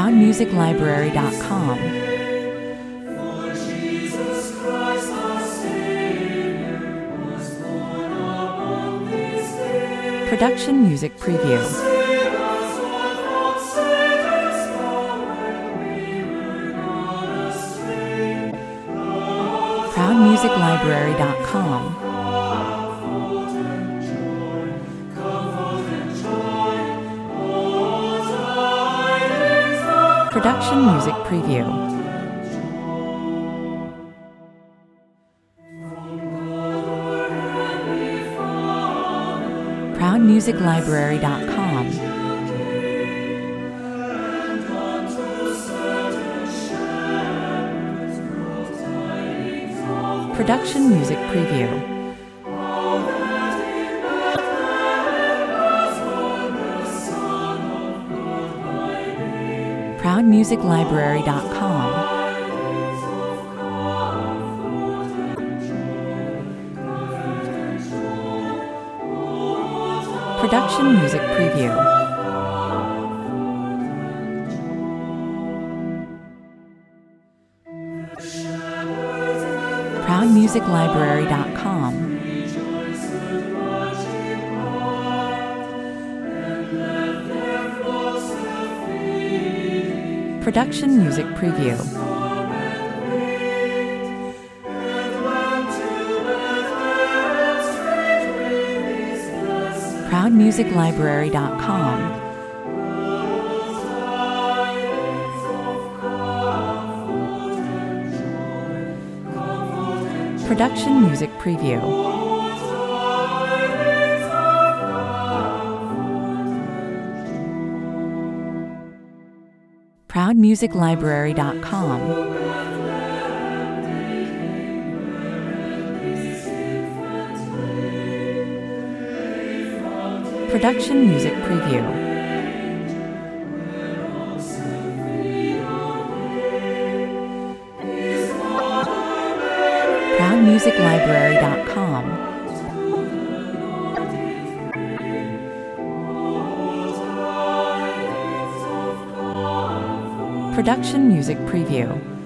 ProudMusicLibrary.com. Production Music Preview. ProudMusicLibrary.com. Production Music Preview. ProudMusicLibrary.com. Production Music Preview. ProudMusicLibrary.com. Production Music Preview. ProudMusicLibrary.com. Production Music Preview. ProudMusicLibrary.com. Production Music Preview. ProudMusicLibrary.com. Production Music Preview. ProudMusicLibrary.com. Production Music Preview.